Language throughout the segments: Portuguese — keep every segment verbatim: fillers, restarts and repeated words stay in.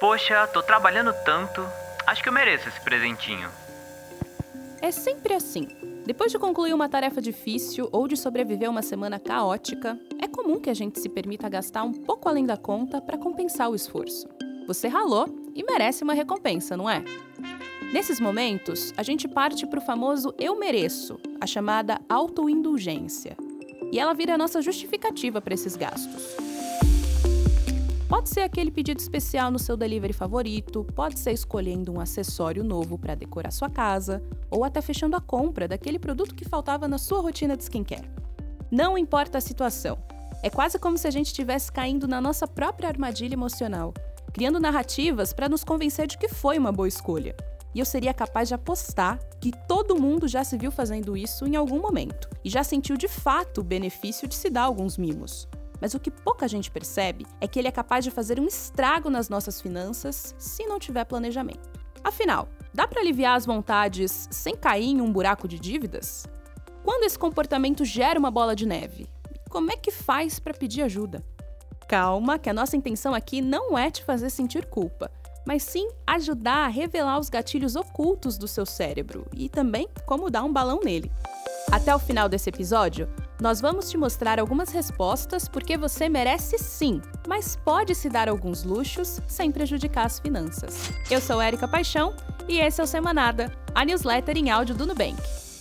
Poxa, tô trabalhando tanto, acho que eu mereço esse presentinho. É sempre assim. Depois de concluir uma tarefa difícil ou de sobreviver uma semana caótica, é comum que a gente se permita gastar um pouco além da conta para compensar o esforço. Você ralou e merece uma recompensa, não é? Nesses momentos, a gente parte para o famoso eu mereço, a chamada autoindulgência. E ela vira a nossa justificativa para esses gastos. Pode ser aquele pedido especial no seu delivery favorito, pode ser escolhendo um acessório novo para decorar sua casa, ou até fechando a compra daquele produto que faltava na sua rotina de skincare. Não importa a situação, é quase como se a gente estivesse caindo na nossa própria armadilha emocional, criando narrativas para nos convencer de que foi uma boa escolha. E eu seria capaz de apostar que todo mundo já se viu fazendo isso em algum momento, e já sentiu de fato o benefício de se dar alguns mimos. Mas o que pouca gente percebe é que ele é capaz de fazer um estrago nas nossas finanças se não tiver planejamento. Afinal, dá para aliviar as vontades sem cair em um buraco de dívidas? Quando esse comportamento gera uma bola de neve, como é que faz para pedir ajuda? Calma, que a nossa intenção aqui não é te fazer sentir culpa, mas sim ajudar a revelar os gatilhos ocultos do seu cérebro e também como dar um balão nele. Até o final desse episódio, nós vamos te mostrar algumas respostas porque você merece sim, mas pode se dar alguns luxos sem prejudicar as finanças. Eu sou Érica Paixão e esse é o Semanada, a newsletter em áudio do Nubank.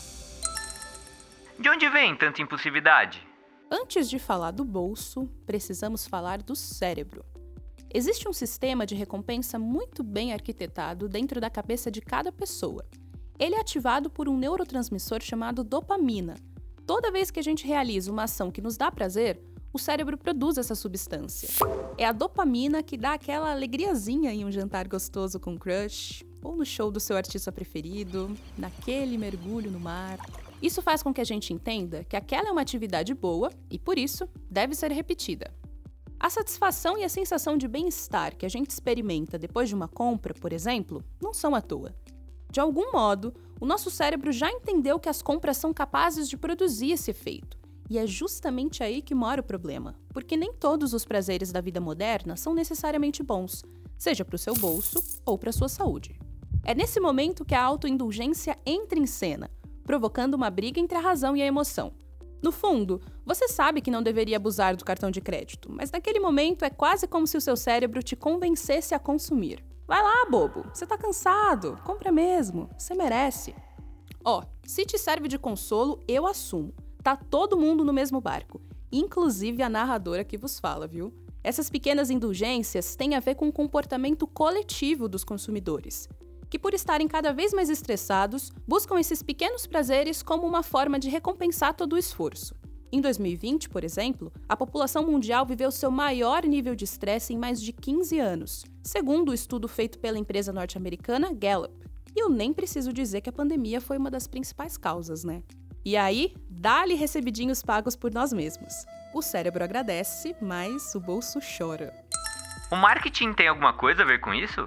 De onde vem tanta impulsividade? Antes de falar do bolso, precisamos falar do cérebro. Existe um sistema de recompensa muito bem arquitetado dentro da cabeça de cada pessoa. Ele é ativado por um neurotransmissor chamado dopamina. Toda vez que a gente realiza uma ação que nos dá prazer, o cérebro produz essa substância. É a dopamina que dá aquela alegriazinha em um jantar gostoso com crush, ou no show do seu artista preferido, naquele mergulho no mar. Isso faz com que a gente entenda que aquela é uma atividade boa e, por isso, deve ser repetida. A satisfação e a sensação de bem-estar que a gente experimenta depois de uma compra, por exemplo, não são à toa. De algum modo, o nosso cérebro já entendeu que as compras são capazes de produzir esse efeito. E é justamente aí que mora o problema, porque nem todos os prazeres da vida moderna são necessariamente bons, seja para o seu bolso ou para a sua saúde. É nesse momento que a autoindulgência entra em cena, provocando uma briga entre a razão e a emoção. No fundo, você sabe que não deveria abusar do cartão de crédito, mas naquele momento é quase como se o seu cérebro te convencesse a consumir. Vai lá, bobo, você tá cansado, compra mesmo, você merece. Ó, se te serve de consolo, eu assumo. Tá todo mundo no mesmo barco, inclusive a narradora que vos fala, viu? Essas pequenas indulgências têm a ver com o comportamento coletivo dos consumidores, que por estarem cada vez mais estressados, buscam esses pequenos prazeres como uma forma de recompensar todo o esforço. Em dois mil e vinte, por exemplo, a população mundial viveu seu maior nível de estresse em mais de quinze anos, segundo o estudo feito pela empresa norte-americana Gallup. E eu nem preciso dizer que a pandemia foi uma das principais causas, né? E aí, dá-lhe recebidinhos pagos por nós mesmos. O cérebro agradece, mas o bolso chora. O marketing tem alguma coisa a ver com isso?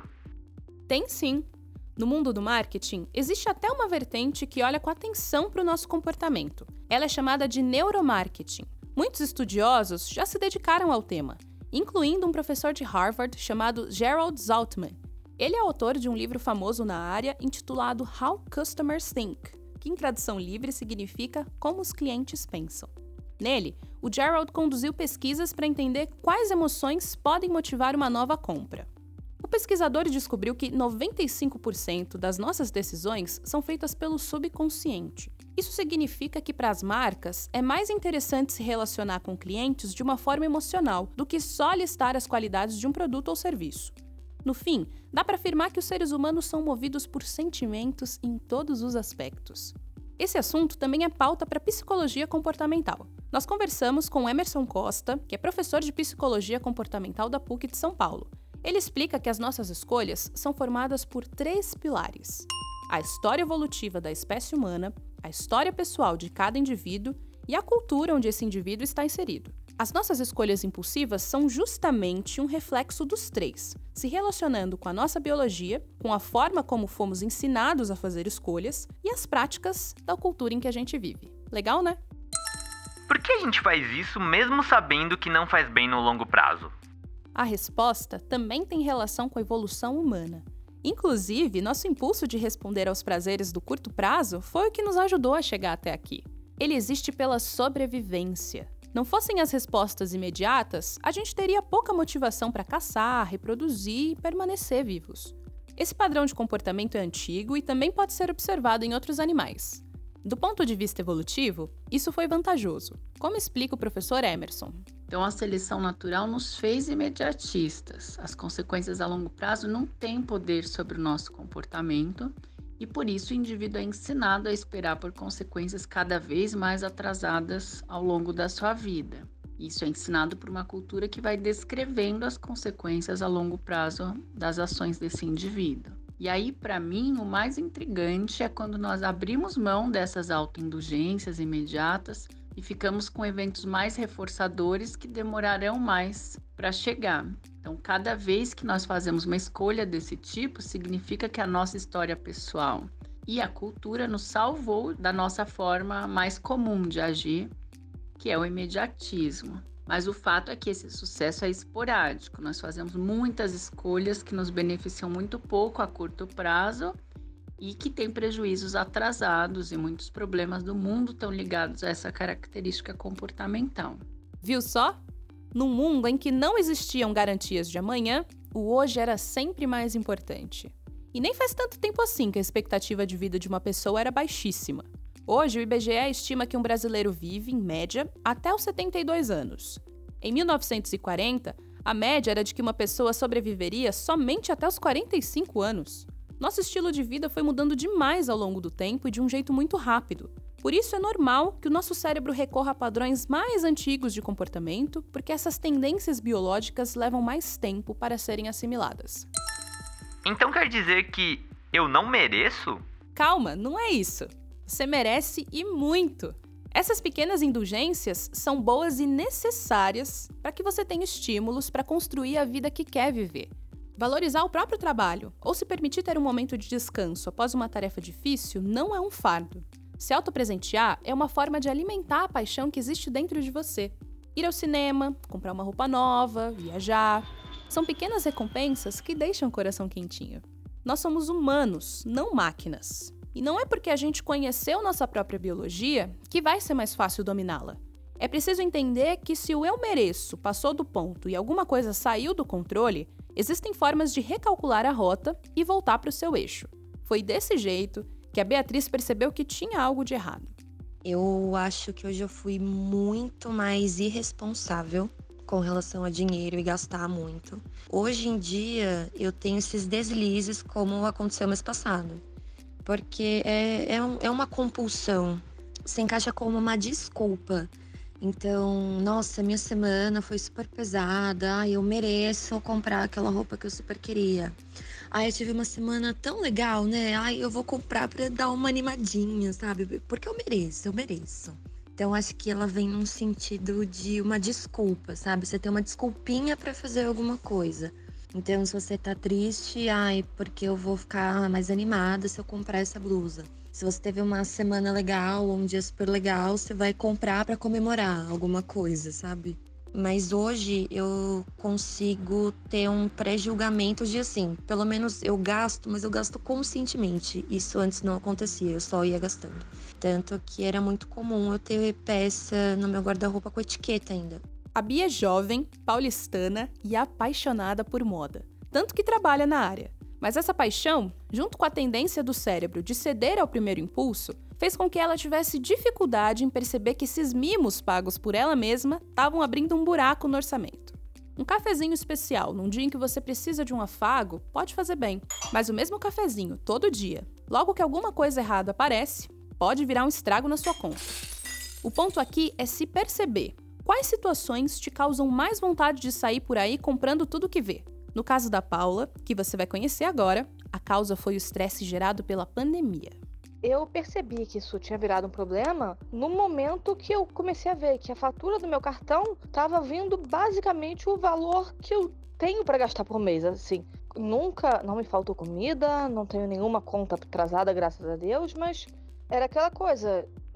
Tem sim. No mundo do marketing, existe até uma vertente que olha com atenção para o nosso comportamento. Ela é chamada de neuromarketing. Muitos estudiosos já se dedicaram ao tema, incluindo um professor de Harvard chamado Gerald Zaltman. Ele é autor de um livro famoso na área intitulado How Customers Think, que em tradução livre significa Como os clientes pensam. Nele, o Gerald conduziu pesquisas para entender quais emoções podem motivar uma nova compra. O pesquisador descobriu que noventa e cinco por cento das nossas decisões são feitas pelo subconsciente. Isso significa que para as marcas é mais interessante se relacionar com clientes de uma forma emocional do que só listar as qualidades de um produto ou serviço. No fim, dá para afirmar que os seres humanos são movidos por sentimentos em todos os aspectos. Esse assunto também é pauta para psicologia comportamental. Nós conversamos com Emerson Costa, que é professor de psicologia comportamental da P U C de São Paulo. Ele explica que as nossas escolhas são formadas por três pilares: a história evolutiva da espécie humana, a história pessoal de cada indivíduo e a cultura onde esse indivíduo está inserido. As nossas escolhas impulsivas são justamente um reflexo dos três, se relacionando com a nossa biologia, com a forma como fomos ensinados a fazer escolhas e as práticas da cultura em que a gente vive. Legal, né? Por que a gente faz isso mesmo sabendo que não faz bem no longo prazo? A resposta também tem relação com a evolução humana. Inclusive, nosso impulso de responder aos prazeres do curto prazo foi o que nos ajudou a chegar até aqui. Ele existe pela sobrevivência. Não fossem as respostas imediatas, a gente teria pouca motivação para caçar, reproduzir e permanecer vivos. Esse padrão de comportamento é antigo e também pode ser observado em outros animais. Do ponto de vista evolutivo, isso foi vantajoso, como explica o professor Emerson. Então, a seleção natural nos fez imediatistas. As consequências a longo prazo não têm poder sobre o nosso comportamento e, por isso, o indivíduo é ensinado a esperar por consequências cada vez mais atrasadas ao longo da sua vida. Isso é ensinado por uma cultura que vai descrevendo as consequências a longo prazo das ações desse indivíduo. E aí, para mim, o mais intrigante é quando nós abrimos mão dessas autoindulgências imediatas e ficamos com eventos mais reforçadores que demorarão mais para chegar. Então, cada vez que nós fazemos uma escolha desse tipo, significa que a nossa história pessoal e a cultura nos salvou da nossa forma mais comum de agir, que é o imediatismo. Mas o fato é que esse sucesso é esporádico. Nós fazemos muitas escolhas que nos beneficiam muito pouco a curto prazo e que têm prejuízos atrasados, e muitos problemas do mundo estão ligados a essa característica comportamental. Viu só? Num mundo em que não existiam garantias de amanhã, o hoje era sempre mais importante. E nem faz tanto tempo assim que a expectativa de vida de uma pessoa era baixíssima. Hoje, o I B G E estima que um brasileiro vive, em média, até os setenta e dois anos. Em mil novecentos e quarenta, a média era de que uma pessoa sobreviveria somente até os quarenta e cinco anos. Nosso estilo de vida foi mudando demais ao longo do tempo e de um jeito muito rápido. Por isso é normal que o nosso cérebro recorra a padrões mais antigos de comportamento, porque essas tendências biológicas levam mais tempo para serem assimiladas. Então quer dizer que eu não mereço? Calma, não é isso. Você merece e muito. Essas pequenas indulgências são boas e necessárias para que você tenha estímulos para construir a vida que quer viver. Valorizar o próprio trabalho ou se permitir ter um momento de descanso após uma tarefa difícil não é um fardo. Se autopresentear é uma forma de alimentar a paixão que existe dentro de você. Ir ao cinema, comprar uma roupa nova, viajar. São pequenas recompensas que deixam o coração quentinho. Nós somos humanos, não máquinas. E não é porque a gente conheceu nossa própria biologia que vai ser mais fácil dominá-la. É preciso entender que se o eu mereço passou do ponto e alguma coisa saiu do controle, existem formas de recalcular a rota e voltar para o seu eixo. Foi desse jeito que a Beatriz percebeu que tinha algo de errado. Eu acho que hoje eu fui muito mais irresponsável com relação a dinheiro e gastar muito. Hoje em dia eu tenho esses deslizes como aconteceu mês passado. Porque é, é, um, é uma compulsão, se encaixa como uma desculpa. Então, nossa, minha semana foi super pesada, ai, eu mereço comprar aquela roupa que eu super queria. Ai, eu tive uma semana tão legal, né? Ai, eu vou comprar pra dar uma animadinha, sabe? Porque eu mereço, eu mereço. Então, acho que ela vem num sentido de uma desculpa, sabe? Você tem uma desculpinha pra fazer alguma coisa. Então, se você tá triste, ai, porque eu vou ficar mais animada se eu comprar essa blusa. Se você teve uma semana legal, um dia super legal, você vai comprar pra comemorar alguma coisa, sabe? Mas hoje eu consigo ter um pré-julgamento de assim, pelo menos eu gasto, mas eu gasto conscientemente. Isso antes não acontecia, eu só ia gastando. Tanto que era muito comum eu ter peça no meu guarda-roupa com etiqueta ainda. A Bia é jovem, paulistana e apaixonada por moda, tanto que trabalha na área. Mas essa paixão, junto com a tendência do cérebro de ceder ao primeiro impulso, fez com que ela tivesse dificuldade em perceber que esses mimos pagos por ela mesma estavam abrindo um buraco no orçamento. Um cafezinho especial num dia em que você precisa de um afago pode fazer bem, mas o mesmo cafezinho todo dia, logo que alguma coisa errada aparece, pode virar um estrago na sua conta. O ponto aqui é se perceber. Quais situações te causam mais vontade de sair por aí comprando tudo que vê? No caso da Paula, que você vai conhecer agora, a causa foi o estresse gerado pela pandemia. Eu percebi que isso tinha virado um problema no momento que eu comecei a ver que a fatura do meu cartão estava vindo basicamente o valor que eu tenho para gastar por mês. Assim, nunca, não me faltou comida, não tenho nenhuma conta atrasada, graças a Deus, mas era aquela coisa, eu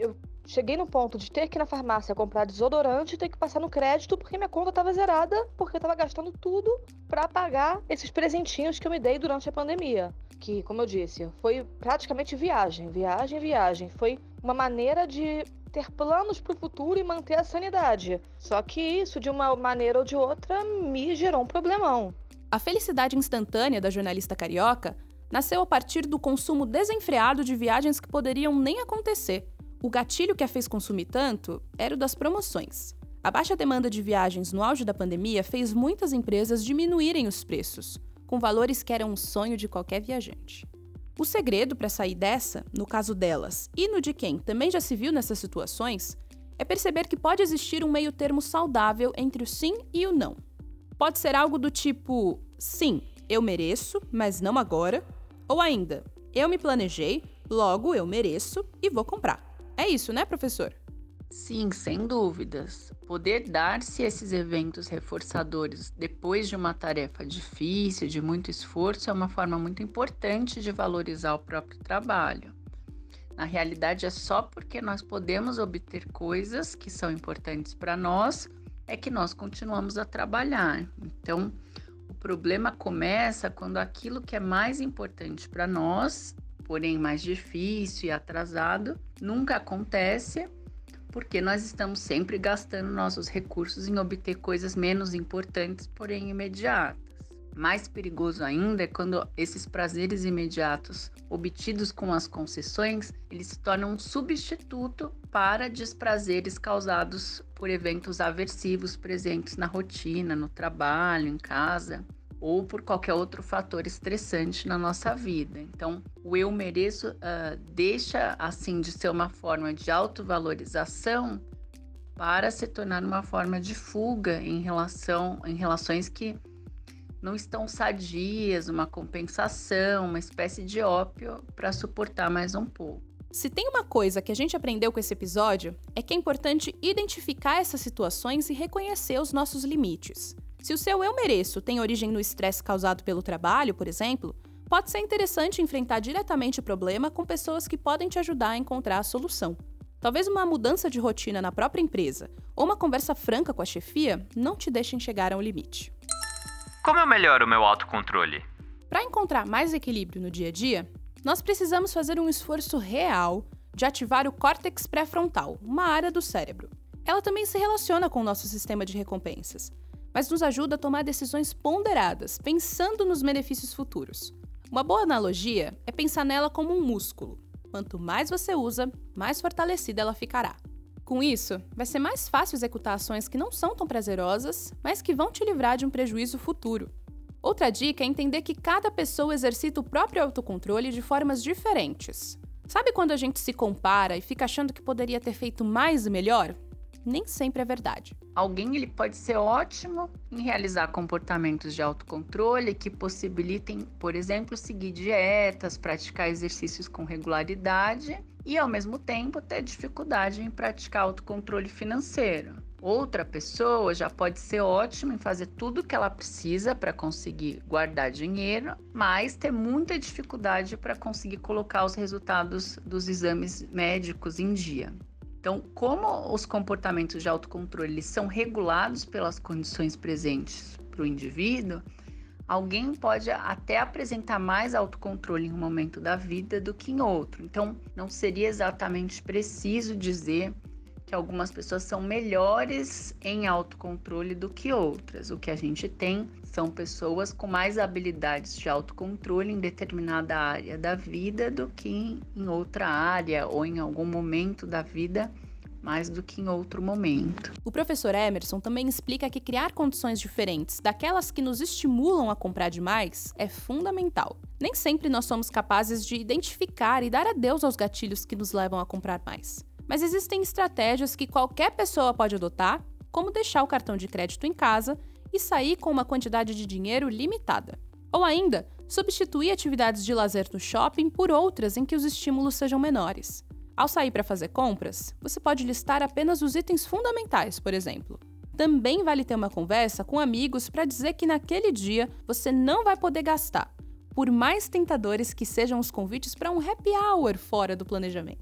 cheguei no ponto de ter que ir na farmácia comprar desodorante e ter que passar no crédito porque minha conta estava zerada, porque eu estava gastando tudo para pagar esses presentinhos que eu me dei durante a pandemia. Que, como eu disse, foi praticamente viagem, viagem, viagem. Foi uma maneira de ter planos para o futuro e manter a sanidade. Só que isso, de uma maneira ou de outra, me gerou um problemão. A felicidade instantânea da jornalista carioca nasceu a partir do consumo desenfreado de viagens que poderiam nem acontecer. O gatilho que a fez consumir tanto era o das promoções. A baixa demanda de viagens no auge da pandemia fez muitas empresas diminuírem os preços, com valores que eram um sonho de qualquer viajante. O segredo para sair dessa, no caso delas e no de quem também já se viu nessas situações, é perceber que pode existir um meio termo saudável entre o sim e o não. Pode ser algo do tipo, sim, eu mereço, mas não agora, ou ainda, eu me planejei, logo eu mereço e vou comprar. É isso, né, professor? Sim, sem dúvidas. Poder dar-se esses eventos reforçadores depois de uma tarefa difícil, de muito esforço, é uma forma muito importante de valorizar o próprio trabalho. Na realidade, é só porque nós podemos obter coisas que são importantes para nós, é que nós continuamos a trabalhar. Então, o problema começa quando aquilo que é mais importante para nós, porém mais difícil e atrasado, nunca acontece, porque nós estamos sempre gastando nossos recursos em obter coisas menos importantes, porém imediatas. Mais perigoso ainda é quando esses prazeres imediatos obtidos com as concessões, eles se tornam um substituto para desprazeres causados por eventos aversivos presentes na rotina, no trabalho, em casa, ou por qualquer outro fator estressante na nossa vida. Então, o eu mereço uh, deixa, assim, de ser uma forma de autovalorização para se tornar uma forma de fuga em, relação, em relações que não estão sadias, uma compensação, uma espécie de ópio para suportar mais um pouco. Se tem uma coisa que a gente aprendeu com esse episódio, é que é importante identificar essas situações e reconhecer os nossos limites. Se o seu eu mereço tem origem no estresse causado pelo trabalho, por exemplo, pode ser interessante enfrentar diretamente o problema com pessoas que podem te ajudar a encontrar a solução. Talvez uma mudança de rotina na própria empresa ou uma conversa franca com a chefia não te deixem chegar ao limite. Como eu melhoro o meu autocontrole? Para encontrar mais equilíbrio no dia a dia, nós precisamos fazer um esforço real de ativar o córtex pré-frontal, uma área do cérebro. Ela também se relaciona com o nosso sistema de recompensas, mas nos ajuda a tomar decisões ponderadas, pensando nos benefícios futuros. Uma boa analogia é pensar nela como um músculo. Quanto mais você usa, mais fortalecida ela ficará. Com isso, vai ser mais fácil executar ações que não são tão prazerosas, mas que vão te livrar de um prejuízo futuro. Outra dica é entender que cada pessoa exercita o próprio autocontrole de formas diferentes. Sabe quando a gente se compara e fica achando que poderia ter feito mais e melhor? Nem sempre é verdade. Alguém ele pode ser ótimo em realizar comportamentos de autocontrole que possibilitem, por exemplo, seguir dietas, praticar exercícios com regularidade e, ao mesmo tempo, ter dificuldade em praticar autocontrole financeiro. Outra pessoa já pode ser ótima em fazer tudo o que ela precisa para conseguir guardar dinheiro, mas ter muita dificuldade para conseguir colocar os resultados dos exames médicos em dia. Então, como os comportamentos de autocontrole eles são regulados pelas condições presentes para o indivíduo, alguém pode até apresentar mais autocontrole em um momento da vida do que em outro. Então, não seria exatamente preciso dizer que algumas pessoas são melhores em autocontrole do que outras. O que a gente tem são pessoas com mais habilidades de autocontrole em determinada área da vida do que em outra área ou em algum momento da vida mais do que em outro momento. O professor Emerson também explica que criar condições diferentes daquelas que nos estimulam a comprar demais é fundamental. Nem sempre nós somos capazes de identificar e dar adeus aos gatilhos que nos levam a comprar mais. Mas existem estratégias que qualquer pessoa pode adotar, como deixar o cartão de crédito em casa e sair com uma quantidade de dinheiro limitada. Ou ainda, substituir atividades de lazer no shopping por outras em que os estímulos sejam menores. Ao sair para fazer compras, você pode listar apenas os itens fundamentais, por exemplo. Também vale ter uma conversa com amigos para dizer que naquele dia você não vai poder gastar, por mais tentadores que sejam os convites para um happy hour fora do planejamento.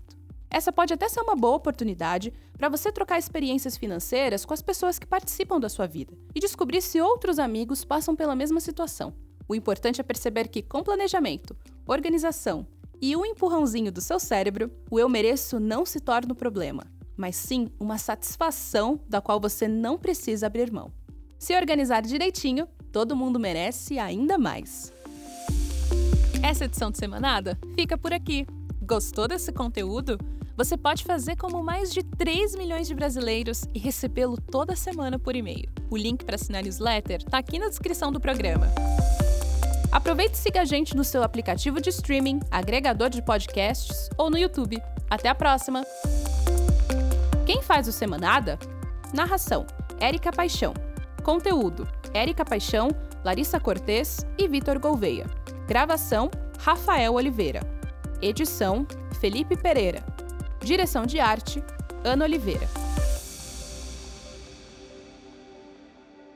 Essa pode até ser uma boa oportunidade para você trocar experiências financeiras com as pessoas que participam da sua vida e descobrir se outros amigos passam pela mesma situação. O importante é perceber que, com planejamento, organização e um empurrãozinho do seu cérebro, o eu mereço não se torna um problema, mas sim uma satisfação da qual você não precisa abrir mão. Se organizar direitinho, todo mundo merece ainda mais. Essa edição de Semanada fica por aqui. Gostou desse conteúdo? Você pode fazer como mais de três milhões de brasileiros e recebê-lo toda semana por e-mail. O link para assinar a newsletter está aqui na descrição do programa. Aproveite e siga a gente no seu aplicativo de streaming, agregador de podcasts ou no YouTube. Até a próxima! Quem faz o Semanada? Narração: Érica Paixão. Conteúdo: Érica Paixão, Larissa Cortez e Vitor Gouveia. Gravação: Rafael Oliveira. Edição: Felipe Pereira. Direção de arte: Ana Oliveira.